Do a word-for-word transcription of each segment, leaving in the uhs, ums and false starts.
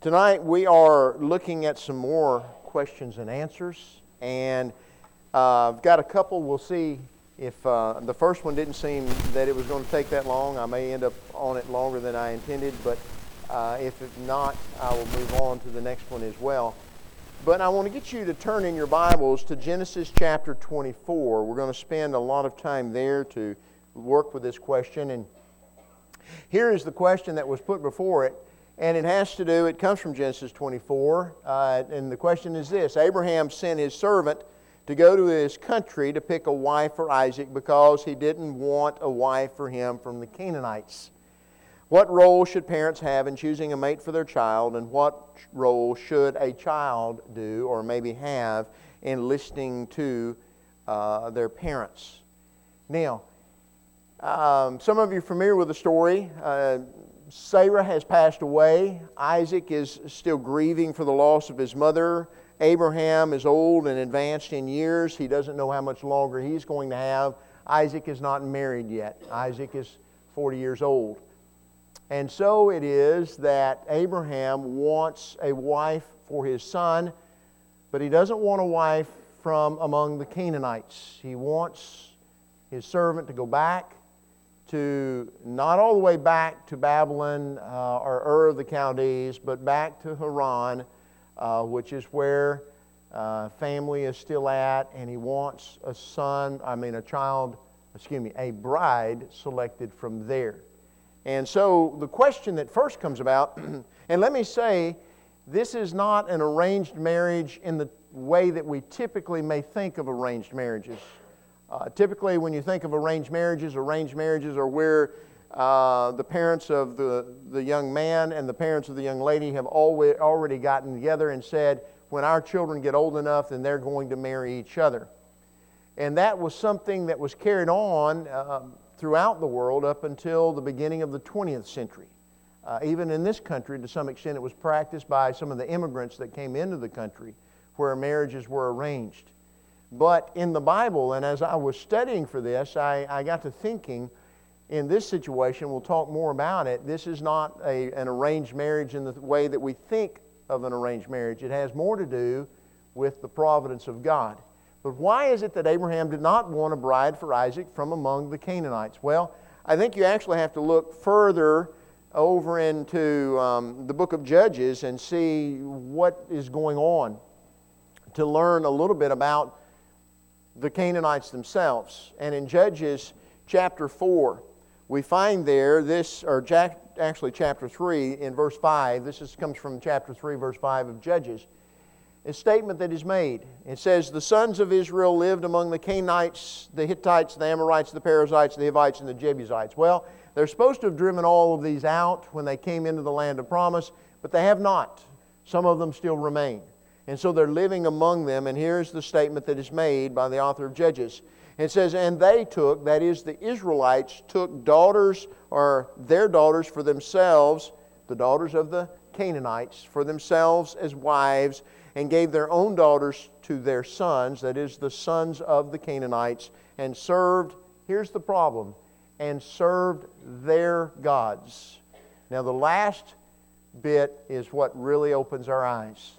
Tonight we are looking at some more questions and answers, and uh, I've got a couple. We'll see if uh, the first one didn't seem that it was going to take that long. I may end up on it longer than I intended, but uh, if not, I will move on to the next one as well. But I want to get you to turn in your Bibles to Genesis chapter twenty-four. We're going to spend a lot of time there to work with this question, and here is the question that was put before it. And it has to do, it comes from Genesis twenty-four, uh, and the question is this: Abraham sent his servant to go to his country to pick a wife for Isaac because he didn't want a wife for him from the Canaanites. What role should parents have in choosing a mate for their child, and what role should a child do or maybe have in listening to uh, their parents? Now, um, some of you are familiar with the story. Uh, Sarah has passed away. Isaac is still grieving for the loss of his mother. Abraham is old and advanced in years. He doesn't know how much longer he's going to have. Isaac is not married yet. Isaac is forty years old. And so it is that Abraham wants a wife for his son, but he doesn't want a wife from among the Canaanites. He wants his servant to go back to, not all the way back to Babylon uh, or Ur of the Chaldees, but back to Haran, uh, which is where uh, family is still at, and he wants a son, I mean a child, excuse me, a bride selected from there. And so the question that first comes about, and let me say, this is not an arranged marriage in the way that we typically may think of arranged marriages. Uh, typically, when you think of arranged marriages, arranged marriages are where uh, the parents of the, the young man and the parents of the young lady have always, already gotten together and said, when our children get old enough, then they're going to marry each other. And that was something that was carried on uh, throughout the world up until the beginning of the twentieth century. Uh, even in this country, to some extent, it was practiced by some of the immigrants that came into the country where marriages were arranged. But in the Bible, and as I was studying for this, I, I got to thinking, in this situation, we'll talk more about it, this is not a, an arranged marriage in the way that we think of an arranged marriage. It has more to do with the providence of God. But why is it that Abraham did not want a bride for Isaac from among the Canaanites? Well, I think you actually have to look further over into um, the book of Judges and see what is going on to learn a little bit about the Canaanites themselves. And in Judges chapter four, we find there this, or Jack, actually chapter three in verse five, this is, comes from chapter three, verse five of Judges, a statement that is made. It says, the sons of Israel lived among the Canaanites, the Hittites, the Amorites, the Perizzites, the Hivites, and the Jebusites. Well, they're supposed to have driven all of these out when they came into the land of promise, but they have not. Some of them still remain. And so they're living among them, and here's the statement that is made by the author of Judges. It says, and they took, that is the Israelites, took daughters, or their daughters for themselves, the daughters of the Canaanites, for themselves as wives, and gave their own daughters to their sons, that is the sons of the Canaanites, and served, here's the problem, and served their gods. Now the last bit is what really opens our eyes.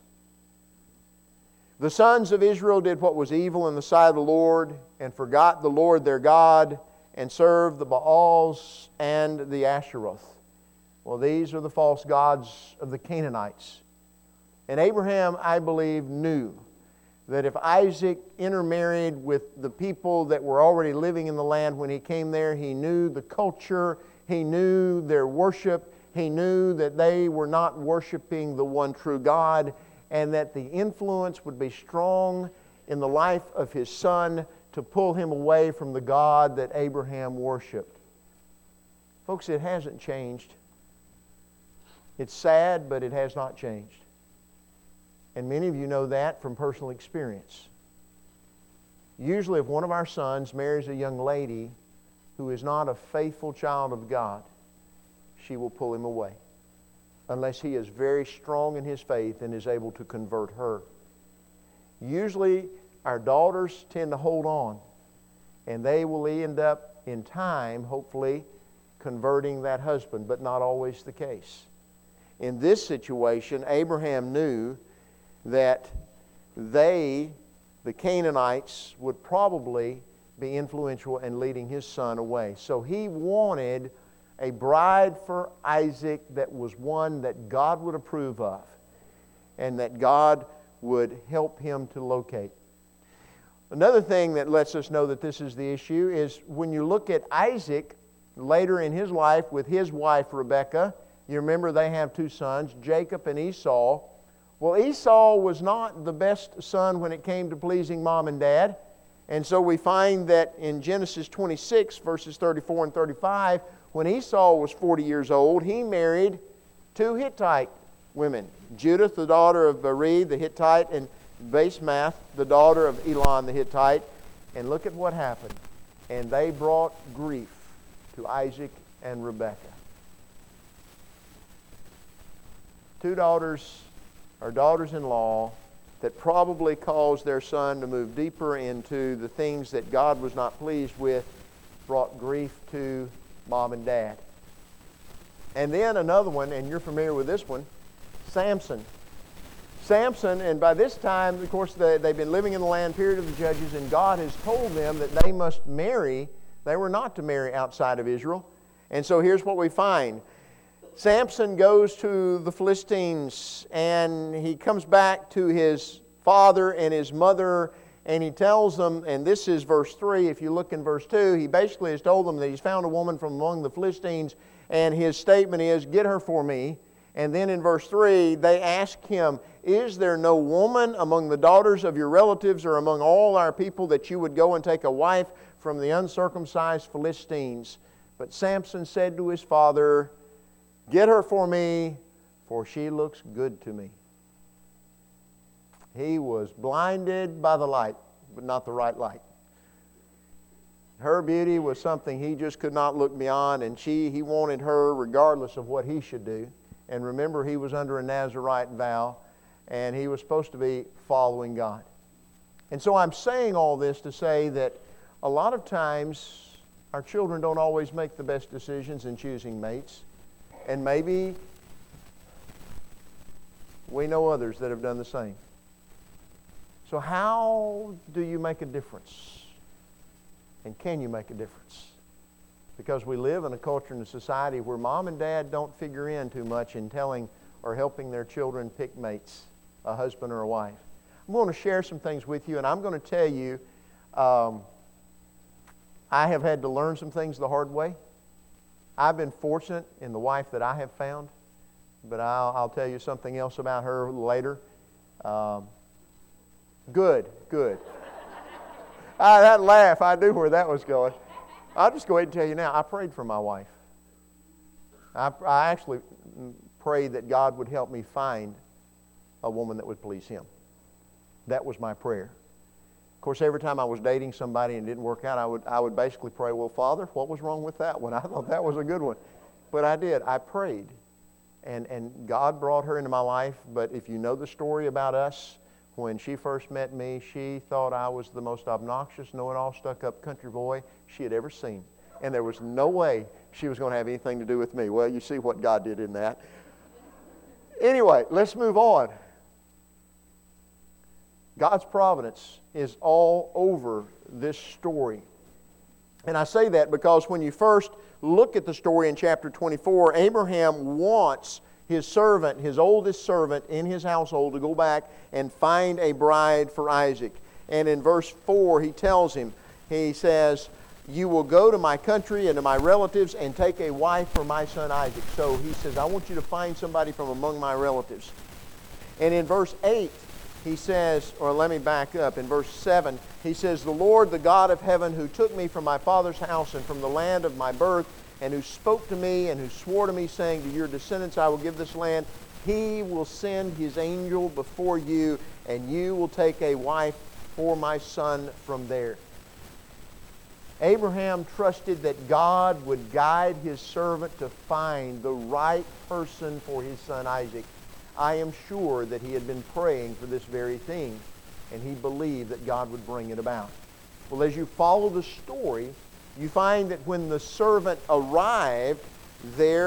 The sons of Israel did what was evil in the sight of the Lord, and forgot the Lord their God, and served the Baals and the Asheroth. Well, these are the false gods of the Canaanites. And Abraham, I believe, knew that if Isaac intermarried with the people that were already living in the land when he came there, he knew the culture, he knew their worship, he knew that they were not worshiping the one true God, and that the influence would be strong in the life of his son to pull him away from the God that Abraham worshiped. Folks, it hasn't changed. It's sad, but it has not changed. And many of you know that from personal experience. Usually if one of our sons marries a young lady who is not a faithful child of God, she will pull him away, unless he is very strong in his faith and is able to convert her. Usually our daughters tend to hold on, and they will end up in time, hopefully, converting that husband, but not always the case. in this situation, Abraham knew that they, the Canaanites, would probably be influential in leading his son away. So he wanted a bride for Isaac that was one that God would approve of and that God would help him to locate. Another thing that lets us know that this is the issue is when you look at Isaac later in his life with his wife Rebekah. You remember they have two sons, Jacob and Esau. Well, Esau was not the best son when it came to pleasing mom and dad. And so we find that in Genesis twenty-six, verses thirty-four and thirty-five, when Esau was forty years old, he married two Hittite women, Judith, the daughter of Bered the Hittite, and Basemath, the daughter of Elon the Hittite. And look at what happened. And they brought grief to Isaac and Rebekah. Two daughters, or daughters-in-law, that probably caused their son to move deeper into the things that God was not pleased with, brought grief to mom and dad. And then another one, and you're familiar with this one, Samson. Samson, and by this time, of course, they, they've been living in the land period of the Judges, and God has told them that they must marry. They were not to marry outside of Israel. And so here's what we find. Samson goes to the Philistines, and he comes back to his father and his mother, and he tells them, and this is verse three, if you look in verse two, he basically has told them that he's found a woman from among the Philistines, and his statement is, get her for me. And then in verse three, they ask him, is there no woman among the daughters of your relatives or among all our people that you would go and take a wife from the uncircumcised Philistines? But Samson said to his father, get her for me, for she looks good to me. He was blinded by the light, but not the right light. Her beauty was something he just could not look beyond, and she, he wanted her regardless of what he should do. And remember, he was under a Nazirite vow, and he was supposed to be following God. And so I'm saying all this to say that a lot of times our children don't always make the best decisions in choosing mates. And maybe we know others that have done the same. So how do you make a difference? And can you make a difference? Because we live in a culture and a society where mom and dad don't figure in too much in telling or helping their children pick mates, a husband or a wife. I'm going to share some things with you, and I'm going to tell you um, I have had to learn some things the hard way. I've been fortunate in the wife that I have found, but I'll, I'll tell you something else about her later. Um, good, good. ah, that laugh, I knew where that was going. I'll just go ahead and tell you now, I prayed for my wife. I, I actually prayed that God would help me find a woman that would please Him. That was my prayer. Of course, every time I was dating somebody and it didn't work out, I would, I would basically pray, well, Father, what was wrong with that one? I thought that was a good one. But I did. I prayed. And, and God brought her into my life. But if you know the story about us, when she first met me, she thought I was the most obnoxious, know-it-all, stuck-up country boy she had ever seen. And there was no way she was going to have anything to do with me. Well, you see what God did in that. Anyway, let's move on. God's providence is all over this story. And I say that because when you first look at the story in chapter twenty-four, Abraham wants his servant, his oldest servant in his household, to go back and find a bride for Isaac. And in verse four, he tells him, he says, you will go to my country and to my relatives and take a wife for my son Isaac. So he says, I want you to find somebody from among my relatives. And in verse eight, he says, or let me back up, in verse seven, he says, the Lord, the God of heaven, who took me from my father's house and from the land of my birth, and who spoke to me and who swore to me, saying, to your descendants I will give this land, He will send His angel before you, and you will take a wife for my son from there. Abraham trusted that God would guide his servant to find the right person for his son Isaac. I am sure that he had been praying for this very thing, and he believed that God would bring it about. Well, as you follow the story, you find that when the servant arrived there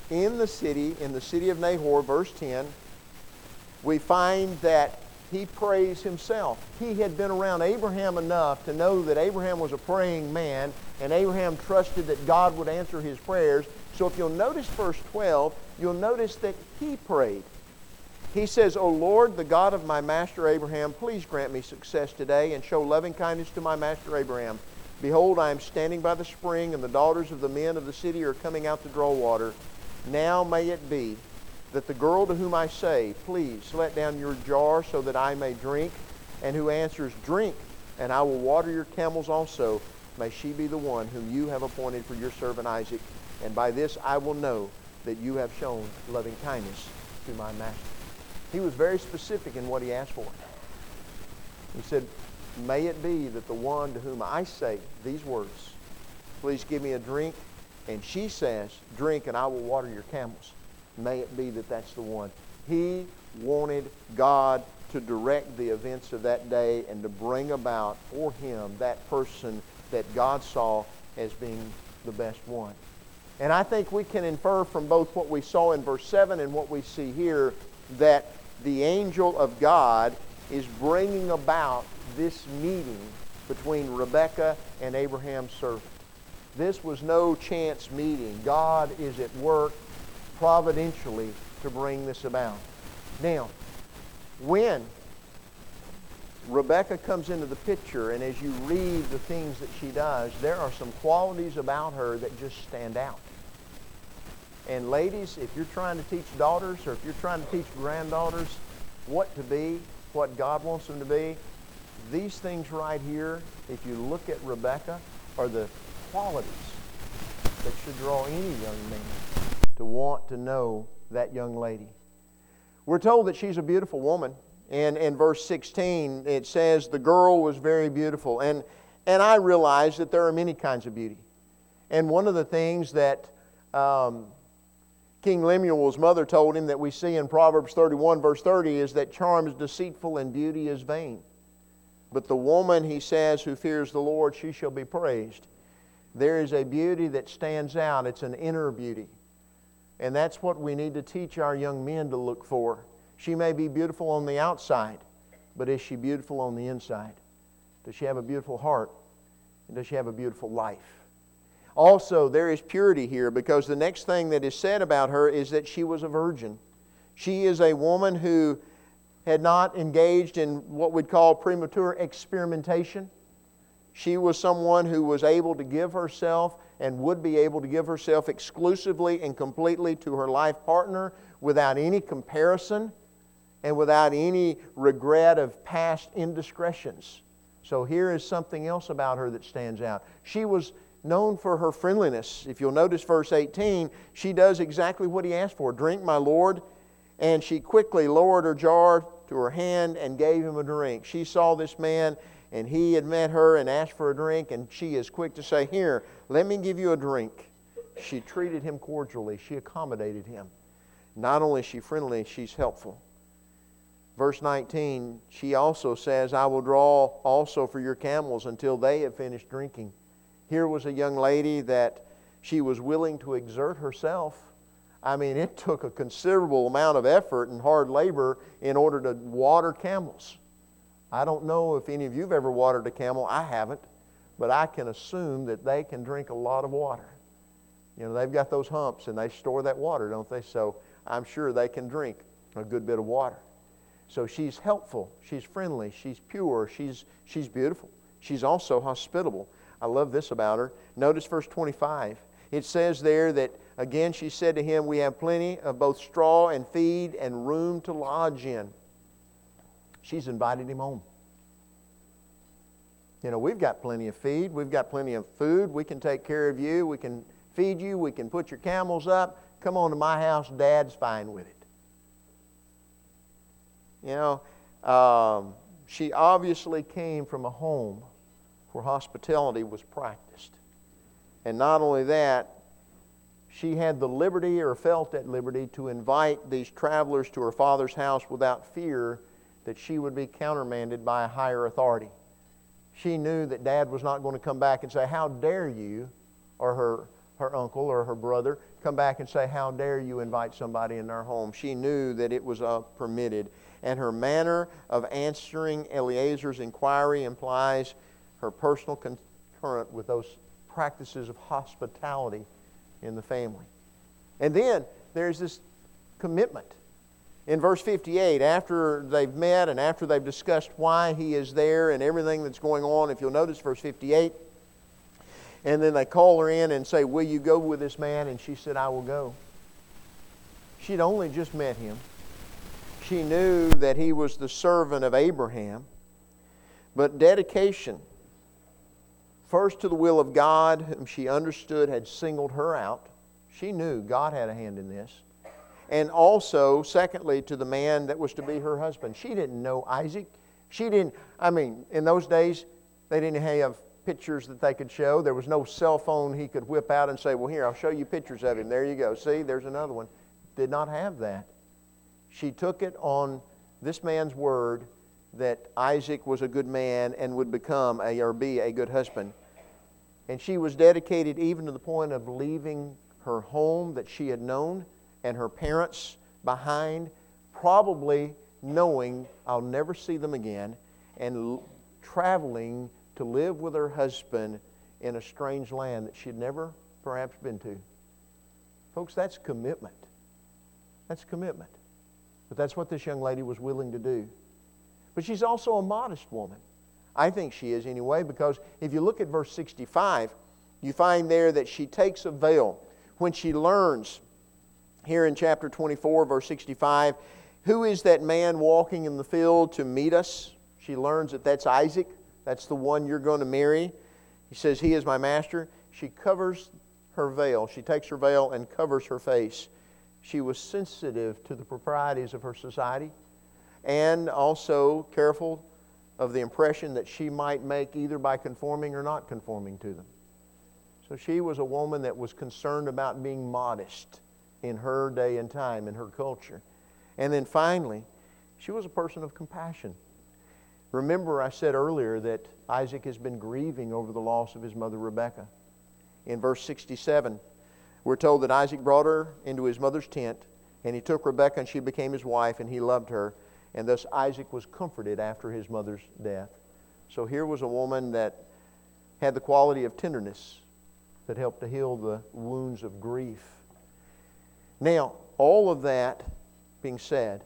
in the city, in the city of Nahor, verse ten, we find that he prays himself. He had been around Abraham enough to know that Abraham was a praying man, and Abraham trusted that God would answer his prayers. So if you'll notice verse twelve, you'll notice that he prayed. He says, O Lord, the God of my master Abraham, please grant me success today and show loving kindness to my master Abraham. Behold, I am standing by the spring, and the daughters of the men of the city are coming out to draw water. Now may it be that the girl to whom I say, please let down your jar so that I may drink, and who answers, drink, and I will water your camels also, may she be the one whom you have appointed for your servant Isaac. And by this I will know that you have shown loving kindness to my master. He was very specific in what he asked for. He said, may it be that the one to whom I say these words, please give me a drink, and she says, drink, and I will water your camels. May it be that that's the one. He wanted God to direct the events of that day and to bring about for him that person that God saw as being the best one. And I think we can infer from both what we saw in verse seven and what we see here that the angel of God is bringing about this meeting between Rebekah and Abraham's servant. This was no chance meeting. God is at work providentially to bring this about. Now, when Rebekah comes into the picture, and as you read the things that she does, there are some qualities about her that just stand out. And ladies, if you're trying to teach daughters, or if you're trying to teach granddaughters what to be, what God wants them to be, these things right here, if you look at Rebekah, are the qualities that should draw any young man to want to know that young lady. We're told that she's a beautiful woman. And in verse sixteen, it says, the girl was very beautiful. And, and I realize that there are many kinds of beauty. And one of the things that um, King Lemuel's mother told him that we see in Proverbs thirty-one, verse thirty, is that charm is deceitful and beauty is vain. But the woman, he says, who fears the Lord, she shall be praised. There is a beauty that stands out. It's an inner beauty. And that's what we need to teach our young men to look for. She may be beautiful on the outside, but is she beautiful on the inside? Does she have a beautiful heart? And does she have a beautiful life? Also, there is purity here, because the next thing that is said about her is that she was a virgin. She is a woman who had not engaged in what we'd call premature experimentation. She was someone who was able to give herself and would be able to give herself exclusively and completely to her life partner without any comparison and without any regret of past indiscretions. So here is something else about her that stands out. She was known for her friendliness. If you'll notice verse eighteen, she does exactly what he asked for. Drink, my Lord. And she quickly lowered her jar to her hand and gave him a drink. She saw this man, and he had met her and asked for a drink, and she is quick to say, here, let me give you a drink. She treated him cordially. She accommodated him. Not only is she friendly, she's helpful. Verse nineteen, she also says, I will draw also for your camels until they have finished drinking. Here was a young lady that she was willing to exert herself. I mean, it took a considerable amount of effort and hard labor in order to water camels. I don't know if any of you have ever watered a camel. I haven't. But I can assume that they can drink a lot of water. You know, they've got those humps and they store that water, don't they? So I'm sure they can drink a good bit of water. So she's helpful. She's friendly. She's pure. She's, she's beautiful. She's also hospitable. I love this about her. Notice verse twenty-five. It says there that, again, she said to him, we have plenty of both straw and feed and room to lodge in. She's invited him home. You know, we've got plenty of feed. We've got plenty of food. We can take care of you. We can feed you. We can put your camels up. Come on to my house. Dad's fine with it. You know, um, she obviously came from a home where hospitality was practiced. And not only that, she had the liberty, or felt at liberty, to invite these travelers to her father's house without fear that she would be countermanded by a higher authority. She knew that Dad was not going to come back and say, how dare you, or her, her uncle or her brother, come back and say, how dare you invite somebody in our home? She knew that it was uh, permitted. And her manner of answering Eliezer's inquiry implies her personal concurrence with those practices of hospitality in the family. And then there's this commitment. In verse fifty-eight, after they've met and after they've discussed why he is there and everything that's going on, if you'll notice verse fifty-eight, and then they call her in and say, will you go with this man? And she said, I will go. She'd only just met him. She knew that he was the servant of Abraham. But dedication, first to the will of God, whom she understood had singled her out. She knew God had a hand in this. And also, secondly, to the man that was to be her husband. She didn't know Isaac. She didn't, I mean, in those days, they didn't have pictures that they could show. There was no cell phone he could whip out and say, well, here, I'll show you pictures of him. There you go. See, there's another one. Did not have that. She took it on this man's word that Isaac was a good man and would become a, or be a good husband. And she was dedicated even to the point of leaving her home that she had known and her parents behind, probably knowing I'll never see them again, and l- traveling to live with her husband in a strange land that she'd never perhaps been to. Folks, that's commitment. That's commitment. But that's what this young lady was willing to do. But she's also a modest woman. I think she is anyway, because if you look at verse sixty-five, you find there that she takes a veil. When she learns, here in chapter twenty-four, verse sixty-five, who is that man walking in the field to meet us? She learns that that's Isaac. That's the one you're going to marry. He says, he is my master. She covers her veil. She takes her veil and covers her face. She was sensitive to the proprieties of her society and also careful of the impression that she might make either by conforming or not conforming to them. So she was a woman that was concerned about being modest in her day and time, in her culture. And then finally, she was a person of compassion. Remember, I said earlier that Isaac has been grieving over the loss of his mother Rebekah. In verse sixty-seven, we're told that Isaac brought her into his mother's tent, and he took Rebekah, and she became his wife, and he loved her. And thus Isaac was comforted after his mother's death. So here was a woman that had the quality of tenderness that helped to heal the wounds of grief. Now, all of that being said,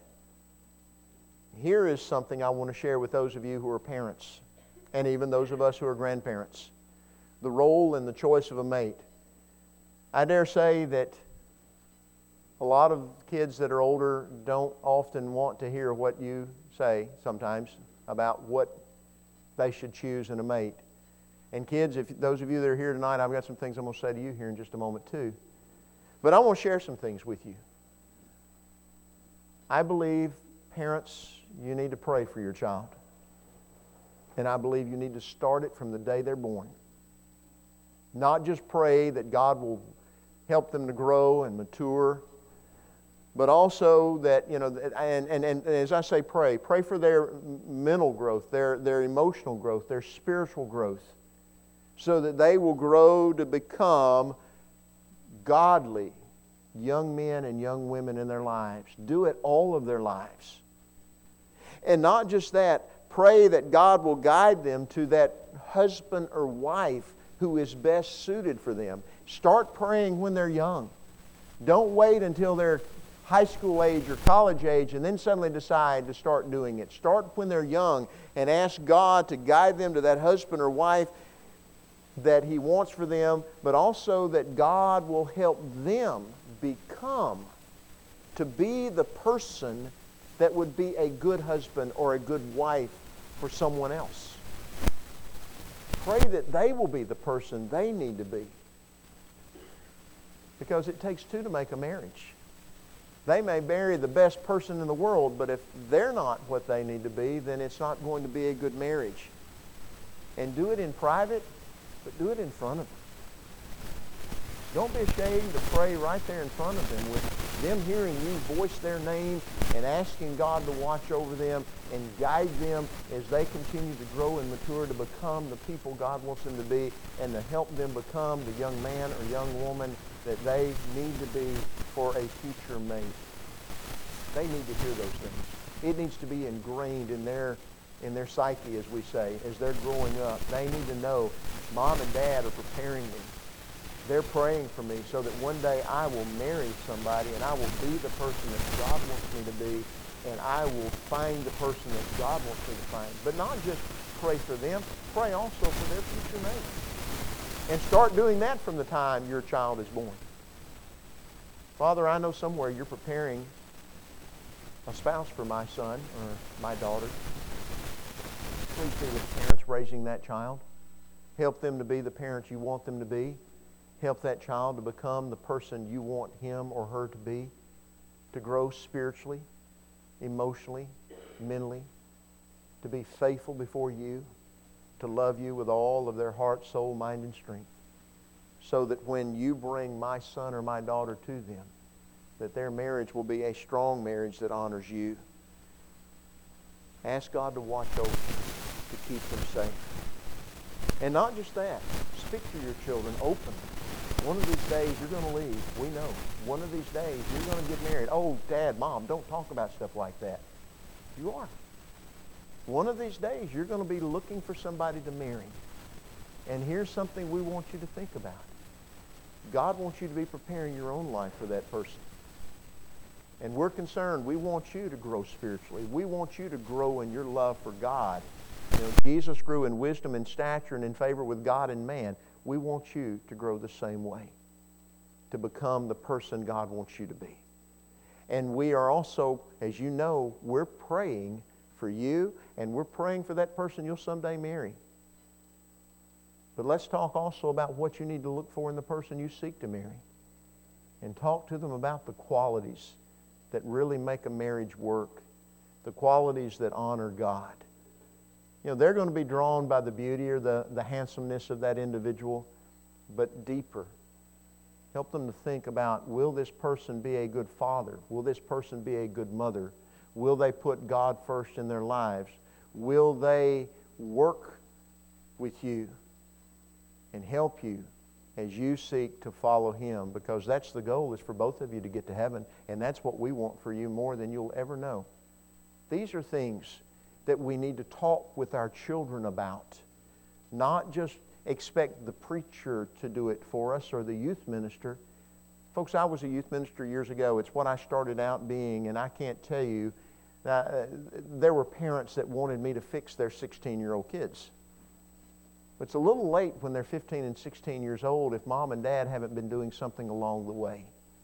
here is something I want to share with those of you who are parents, and even those of us who are grandparents. The role and the choice of a mate. I dare say that a lot of kids that are older don't often want to hear what you say sometimes about what they should choose in a mate. And kids, if those of you that are here tonight, I've got some things I'm going to say to you here in just a moment too. But I want to share some things with you. I believe, parents, you need to pray for your child. And I believe you need to start it from the day they're born. Not just pray that God will help them to grow and mature, but also that, you know, and, and, and as I say pray, pray for their mental growth, their, their emotional growth, their spiritual growth, so that they will grow to become godly young men and young women in their lives. Do it all of their lives. And not just that, pray that God will guide them to that husband or wife who is best suited for them. Start praying when they're young. Don't wait until they're high school age or college age and then suddenly decide to start doing it. Start when they're young and ask God to guide them to that husband or wife that He wants for them, but also that God will help them become, to be the person that would be a good husband or a good wife for someone else. Pray that they will be the person they need to be. Because it takes two to make a marriage. They may marry the best person in the world, but if they're not what they need to be, then it's not going to be a good marriage. And do it in private, but do it in front of them. Don't be ashamed to pray right there in front of them with them hearing you voice their name and asking God to watch over them and guide them as they continue to grow and mature to become the people God wants them to be, and to help them become the young man or young woman that they need to be for a future mate. They need to hear those things. It needs to be ingrained in their in their psyche, as we say, as they're growing up. They need to know Mom and Dad are preparing me. They're praying for me so that one day I will marry somebody and I will be the person that God wants me to be, and I will find the person that God wants me to find. But not just pray for them, pray also for their future mate. And start doing that from the time your child is born. Father, I know somewhere you're preparing a spouse for my son or my daughter. Please be with parents raising that child. Help them to be the parents you want them to be. Help that child to become the person you want him or her to be, to grow spiritually, emotionally, mentally, to be faithful before you, to love you with all of their heart, soul, mind, and strength, so that when you bring my son or my daughter to them, that their marriage will be a strong marriage that honors you. Ask God to watch over them, to keep them safe. And not just that. Speak to your children openly. One of these days you're going to leave. We know. One of these days you're going to get married. Oh, Dad, Mom, don't talk about stuff like that. You are. One of these days you're going to be looking for somebody to marry. And here's something we want you to think about. God wants you to be preparing your own life for that person. And we're concerned. We want you to grow spiritually. We want you to grow in your love for God. You know, Jesus grew in wisdom and stature and in favor with God and man. We want you to grow the same way, to become the person God wants you to be. And we are also, as you know, we're praying for you, and we're praying for that person you'll someday marry. But let's talk also about what you need to look for in the person you seek to marry. And talk to them about the qualities that really make a marriage work, the qualities that honor God. You know, they're going to be drawn by the beauty or the, the handsomeness of that individual, but deeper. Help them to think about, will this person be a good father? Will this person be a good mother? Will they put God first in their lives? Will they work with you and help you as you seek to follow Him? Because that's the goal, is for both of you to get to heaven, and that's what we want for you more than you'll ever know. These are things that we need to talk with our children about. Not just expect the preacher to do it for us or the youth minister. Folks, I was a youth minister years ago. It's what I started out being, and I can't tell you, uh, there were parents that wanted me to fix their sixteen-year-old kids. It's a little late when they're fifteen and sixteen years old if Mom and Dad haven't been doing something along the way.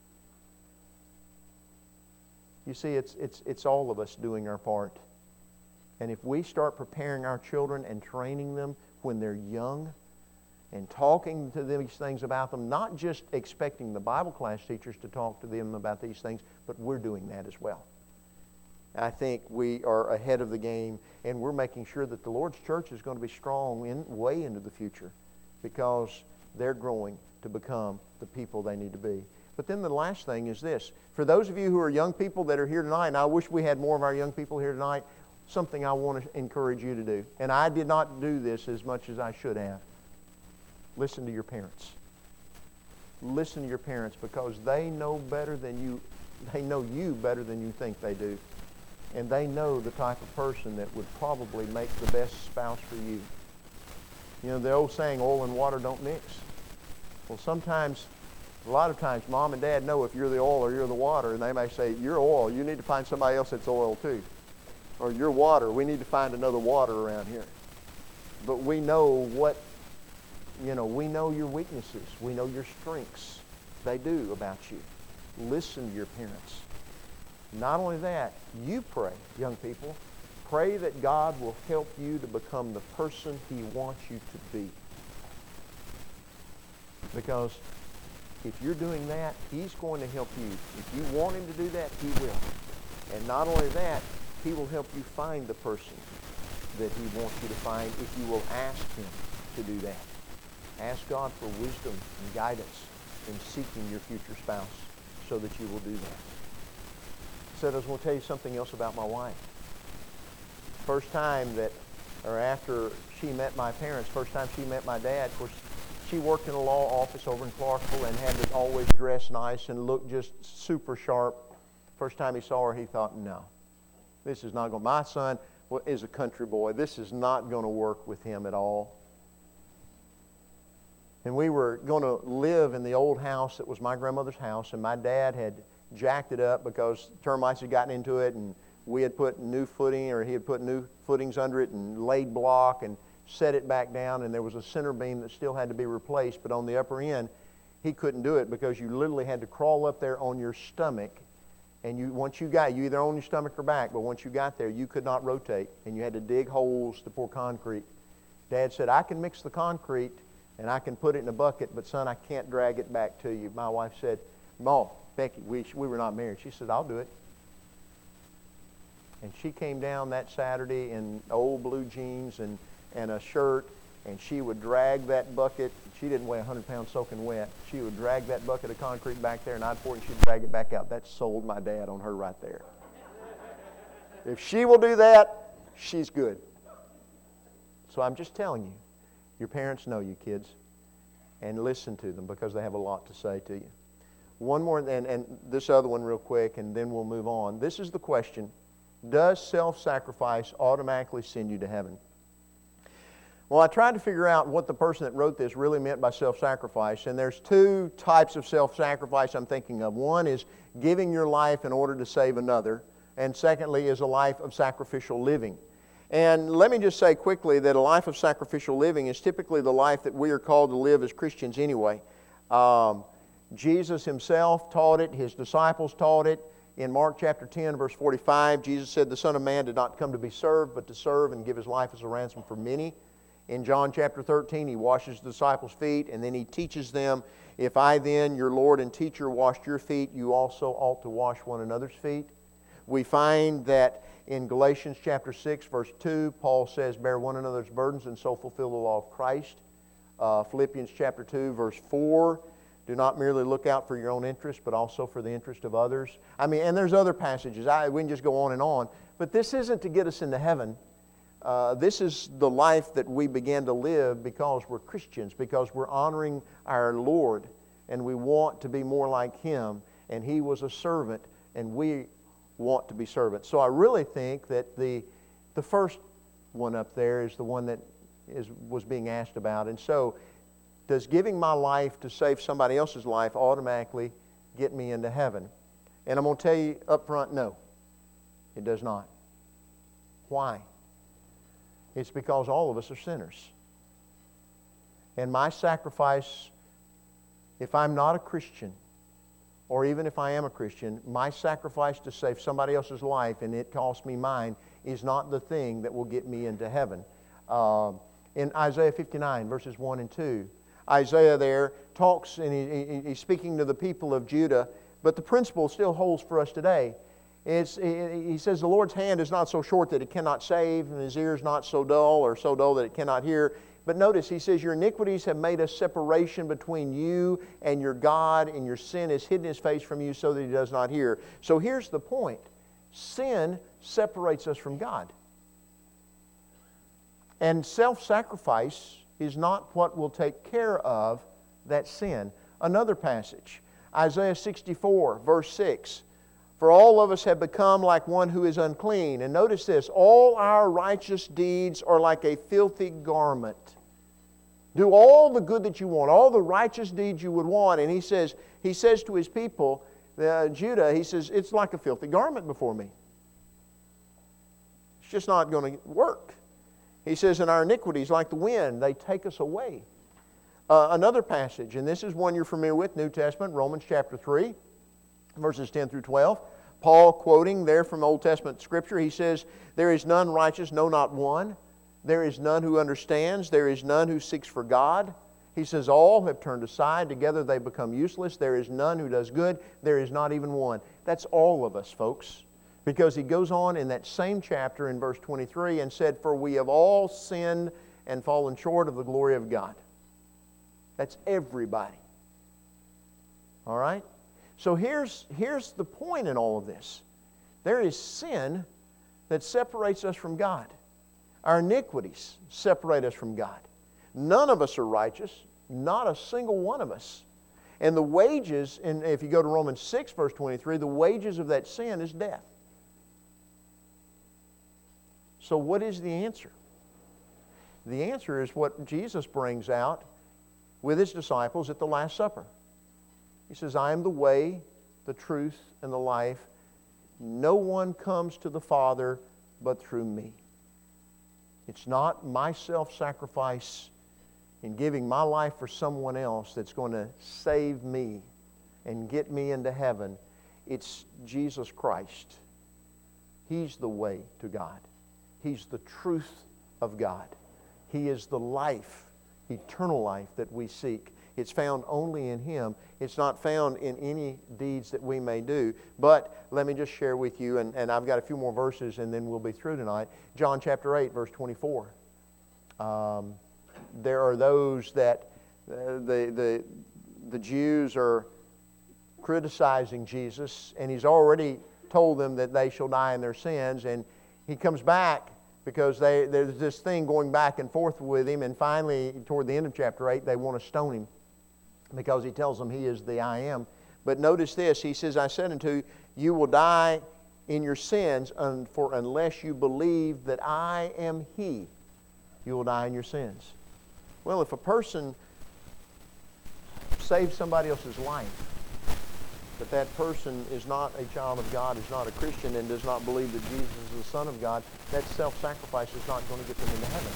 You see, it's, it's, it's all of us doing our part. And if we start preparing our children and training them when they're young and talking to them these things about them, not just expecting the Bible class teachers to talk to them about these things, but we're doing that as well. I think we are ahead of the game, and we're making sure that the Lord's church is going to be strong in, way into the future, because they're growing to become the people they need to be. But then the last thing is this. For those of you who are young people that are here tonight, and I wish we had more of our young people here tonight, something I want to encourage you to do. And I did not do this as much as I should have. Listen to your parents. Listen to your parents, because they know better than you, they know you better than you think they do. And they know the type of person that would probably make the best spouse for you. You know, the old saying, oil and water don't mix. Well, sometimes, a lot of times, Mom and Dad know if you're the oil or you're the water, and they may say, you're oil, you need to find somebody else that's oil too. Or you're water, we need to find another water around here. But we know what, you know, we know your weaknesses. We know your strengths. They do about you. Listen to your parents. Not only that, you pray, young people. Pray that God will help you to become the person He wants you to be. Because if you're doing that, He's going to help you. If you want Him to do that, He will. And not only that, He will help you find the person that He wants you to find if you will ask Him to do that. Ask God for wisdom and guidance in seeking your future spouse so that you will do that. So I was going to tell you something else about my wife. First time that, or after she met my parents, first time she met my dad, of course, She worked in a law office over in Clarksville and had to always dress nice and look just super sharp. First time he saw her, he thought, no, this is not going to, my son is a country boy. This is not going to work with him at all. And we were going to live in the old house that was my grandmother's house, and my dad had jacked it up because termites had gotten into it, and we had put new footing, or he had put new footings under it and laid block and set it back down, and there was a center beam that still had to be replaced, but on the upper end, he couldn't do it because you literally had to crawl up there on your stomach, and you once you got, you either on your stomach or back, but once you got there, you could not rotate, and you had to dig holes to pour concrete. Dad said, I can mix the concrete, and I can put it in a bucket, but son, I can't drag it back to you. My wife said, Mom, Becky, we, we were not married. She said, I'll do it. And she came down that Saturday in old blue jeans and, and a shirt, and she would drag that bucket. She didn't weigh one hundred pounds soaking wet. She would drag that bucket of concrete back there, and I'd pour it, and she'd drag it back out. That sold my dad on her right there. If she will do that, she's good. So I'm just telling you, your parents know you, kids, and listen to them because they have a lot to say to you. One more, and, and this other one real quick, and then we'll move on. This is the question: does self-sacrifice automatically send you to heaven? Well, I tried to figure out what the person that wrote this really meant by self-sacrifice, and there's two types of self-sacrifice I'm thinking of. One is giving your life in order to save another, and secondly is a life of sacrificial living. And let me just say quickly that a life of sacrificial living is typically the life that we are called to live as Christians anyway. Um, Jesus himself taught it. His disciples taught it. In Mark chapter ten, verse forty-five, Jesus said, the Son of Man did not come to be served, but to serve and give his life as a ransom for many. In John chapter thirteen, he washes the disciples' feet, and then he teaches them, if I then, your Lord and teacher, washed your feet, you also ought to wash one another's feet. We find that in Galatians chapter six, verse two, Paul says, bear one another's burdens and so fulfill the law of Christ. Uh, Philippians chapter two, verse four, do not merely look out for your own interest, but also for the interest of others. I mean, and there's other passages. I, we can just go on and on. But this isn't to get us into heaven. Uh, this is the life that we began to live because we're Christians, because we're honoring our Lord, and we want to be more like Him. And He was a servant, and we want to be servants. So I really think that the the first one up there is the one that is was being asked about. And so, does giving my life to save somebody else's life automatically get me into heaven? And I'm going to tell you up front, no, it does not. Why? It's because all of us are sinners. And my sacrifice, if I'm not a Christian, or even if I am a Christian, my sacrifice to save somebody else's life, and it cost me mine, is not the thing that will get me into heaven. Uh, in Isaiah fifty-nine, verses one and two, Isaiah there talks, and he, he, he's speaking to the people of Judah, but the principle still holds for us today. It's, he says, the Lord's hand is not so short that it cannot save, and His ear is not so dull or so dull that it cannot hear. But notice, He says, your iniquities have made a separation between you and your God, and your sin has hidden His face from you so that He does not hear. So here's the point. Sin separates us from God. And self-sacrifice is not what will take care of that sin. Another passage, Isaiah sixty-four, verse six. For all of us have become like one who is unclean. And notice this, all our righteous deeds are like a filthy garment. Do all the good that you want, all the righteous deeds you would want. And he says, he says to his people, uh, Judah, he says, it's like a filthy garment before me. It's just not going to work. He says, and our iniquities, like the wind, they take us away. Uh, another passage, and this is one you're familiar with, New Testament, Romans chapter three, verses ten through twelve. Paul quoting there from Old Testament Scripture, he says, there is none righteous, no, not one. There is none who understands. There is none who seeks for God. He says, all have turned aside. Together they become useless. There is none who does good. There is not even one. That's all of us, folks. Because he goes on in that same chapter in verse twenty-three and said, for we have all sinned and fallen short of the glory of God. That's everybody. All right? So here's, here's the point in all of this. There is sin that separates us from God. Our iniquities separate us from God. None of us are righteous. Not a single one of us. And the wages, and if you go to Romans six, verse twenty-three, the wages of that sin is death. So what is the answer? The answer is what Jesus brings out with His disciples at the Last Supper. He says, I am the way, the truth, and the life. No one comes to the Father but through me. It's not my self-sacrifice in giving my life for someone else that's going to save me and get me into heaven. It's Jesus Christ. He's the way to God. He's the truth of God. He is the life, eternal life that we seek. It's found only in Him. It's not found in any deeds that we may do. But let me just share with you, and, and I've got a few more verses and then we'll be through tonight. John chapter eight, verse twenty-four. Um, there are those that uh, the, the, the Jews are criticizing Jesus, and He's already told them that they shall die in their sins, and He comes back because they, there's this thing going back and forth with Him, and finally, toward the end of chapter eight, they want to stone Him because He tells them He is the I Am. But notice this, He says, I said unto you, you will die in your sins, for unless you believe that I am He, you will die in your sins. Well, if a person saves somebody else's life, but that person is not a child of God, is not a Christian, and does not believe that Jesus is the Son of God, that self-sacrifice is not going to get them into heaven.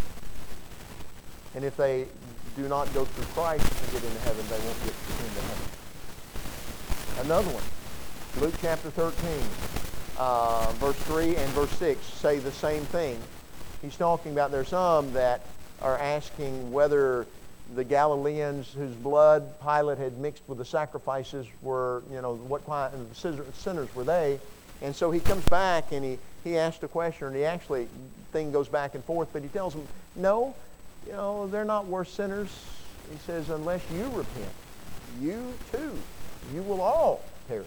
And if they do not go through Christ to get into heaven, they won't get into heaven. Another one, Luke chapter thirteen, uh, verse three and verse six say the same thing. He's talking about there's some that are asking whether the Galileans whose blood Pilate had mixed with the sacrifices were, you know, what kind of sinners were they? And so he comes back and he, he asked a question, and he actually, thing goes back and forth, but he tells them, no, you know, they're not worse sinners. He says, unless you repent, you too, you will all perish.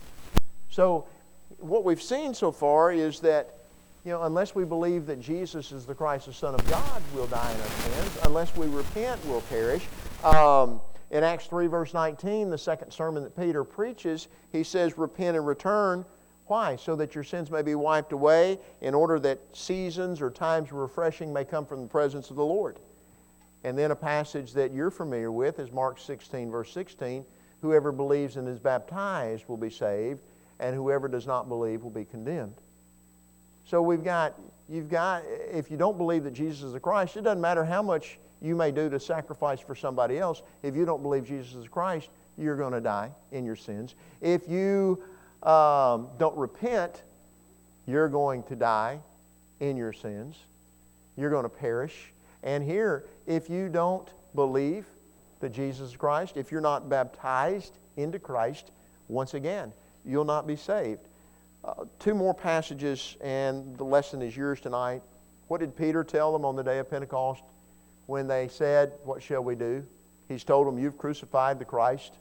So what we've seen so far is that, you know, unless we believe that Jesus is the Christ, the Son of God, we'll die in our sins. Unless we repent, we'll perish. Um, in Acts three, verse nineteen, the second sermon that Peter preaches, he says, repent and return. Why? So that your sins may be wiped away, in order that seasons or times of refreshing may come from the presence of the Lord. And then a passage that you're familiar with is Mark sixteen, verse sixteen. Whoever believes and is baptized will be saved, and whoever does not believe will be condemned. So we've got, you've got, if you don't believe that Jesus is the Christ, it doesn't matter how much you may do to sacrifice for somebody else. If you don't believe Jesus is Christ, you're going to die in your sins. If you um, don't repent, you're going to die in your sins. You're going to perish. And here, if you don't believe that Jesus is Christ, if you're not baptized into Christ, once again, you'll not be saved. Uh, two more passages, and the lesson is yours tonight. What did Peter tell them on the day of Pentecost when they said, what shall we do? He's told them, you've crucified the Christ.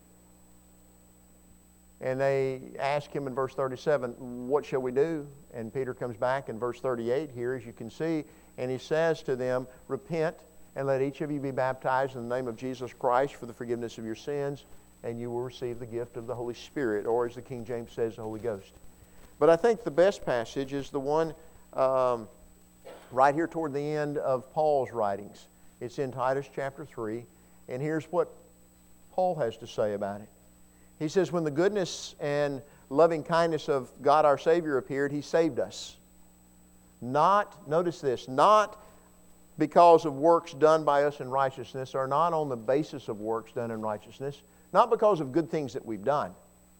And they ask him in verse thirty-seven, what shall we do? And Peter comes back in verse thirty-eight here, as you can see, and he says to them, repent and let each of you be baptized in the name of Jesus Christ for the forgiveness of your sins, and you will receive the gift of the Holy Spirit, or as the King James says, the Holy Ghost. But I think the best passage is the one um, right here toward the end of Paul's writings. It's in Titus chapter three, and here's what Paul has to say about it. He says, when the goodness and loving kindness of God our Savior appeared, He saved us. Not, notice this, not because of works done by us in righteousness, or not on the basis of works done in righteousness, not because of good things that we've done,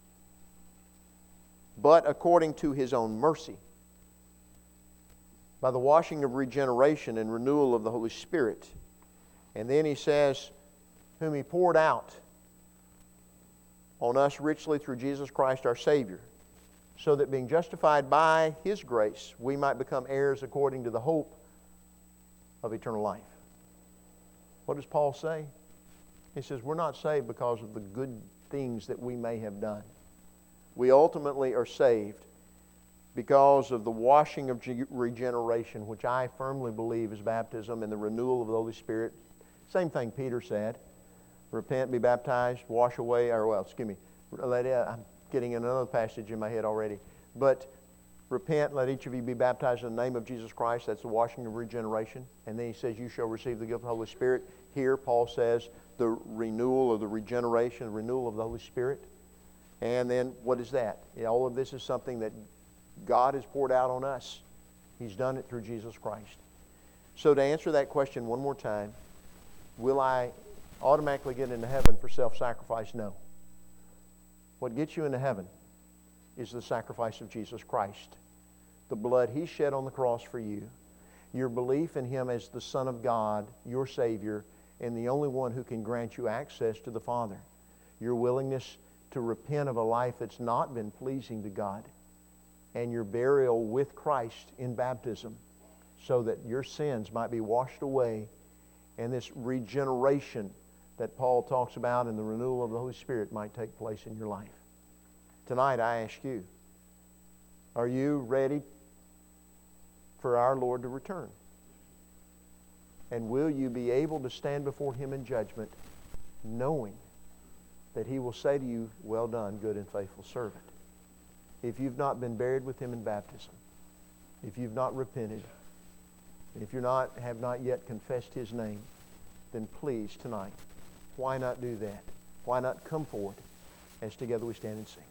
but according to His own mercy, by the washing of regeneration and renewal of the Holy Spirit. And then he says, whom He poured out on us richly through Jesus Christ our Savior, so that being justified by His grace, we might become heirs according to the hope of eternal life. What does Paul say? He says, we're not saved because of the good things that we may have done. We ultimately are saved because of the washing of regeneration, which I firmly believe is baptism and the renewal of the Holy Spirit, Same thing Peter said. Repent, be baptized, wash away, or well, excuse me, let it, I'm getting another passage in my head already. But repent, let each of you be baptized in the name of Jesus Christ. That's the washing of regeneration. And then he says, you shall receive the gift of the Holy Spirit. Here, Paul says, the renewal of the regeneration, the renewal of the Holy Spirit. And then, what is that? All of this is something that God has poured out on us. He's done it through Jesus Christ. So to answer that question one more time, will I automatically get into heaven for self-sacrifice? No. What gets you into heaven is the sacrifice of Jesus Christ. The blood He shed on the cross for you. Your belief in Him as the Son of God, your Savior, and the only one who can grant you access to the Father. Your willingness to repent of a life that's not been pleasing to God. And your burial with Christ in baptism so that your sins might be washed away, and this regeneration that Paul talks about and the renewal of the Holy Spirit might take place in your life. Tonight I ask you, are you ready for our Lord to return? And will you be able to stand before Him in judgment knowing that He will say to you, well done, good and faithful servant? If you've not been buried with Him in baptism, if you've not repented, if you not have not yet confessed His name, then please tonight, why not do that? Why not come forward as together we stand and sing?